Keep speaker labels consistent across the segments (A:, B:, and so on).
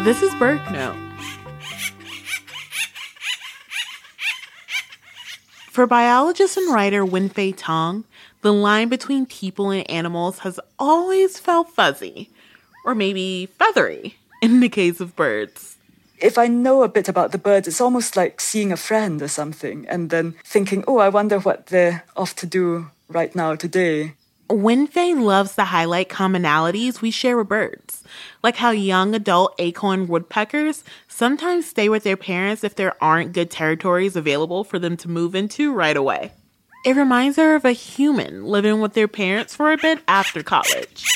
A: This is Bird Note. For biologist and writer Wen-Fei Tong, the line between people and animals has always felt fuzzy, or maybe feathery, in the case of birds.
B: If I know a bit about the birds, it's almost like seeing a friend or something, and then thinking, oh, I wonder what they're off to do right now, today.
A: Wen-Fei loves to highlight commonalities we share with birds, like how young adult acorn woodpeckers sometimes stay with their parents if there aren't good territories available for them to move into right away. It reminds her of a human living with their parents for a bit after college.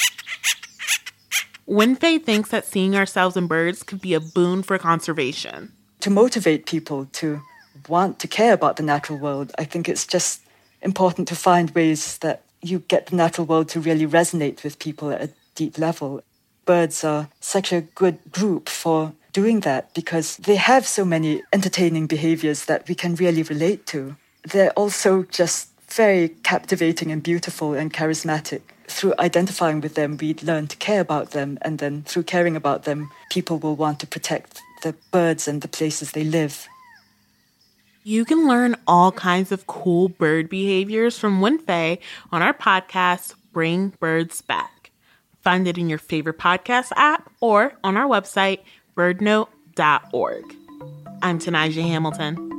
A: Wen-Fei thinks that seeing ourselves in birds could be a boon for conservation.
B: To motivate people to want to care about the natural world, I think it's just important to find ways that you get the natural world to really resonate with people at a deep level. Birds are such a good group for doing that because they have so many entertaining behaviors that we can really relate to. They're also just very captivating and beautiful and charismatic. Through identifying with them, we learn to care about them, and then through caring about them, people will want to protect the birds and the places they live.
A: You can learn all kinds of cool bird behaviors from Wen-Fei on our podcast, Bring Birds Back. Find it in your favorite podcast app or on our website, birdnote.org. I'm Tanaja Hamilton.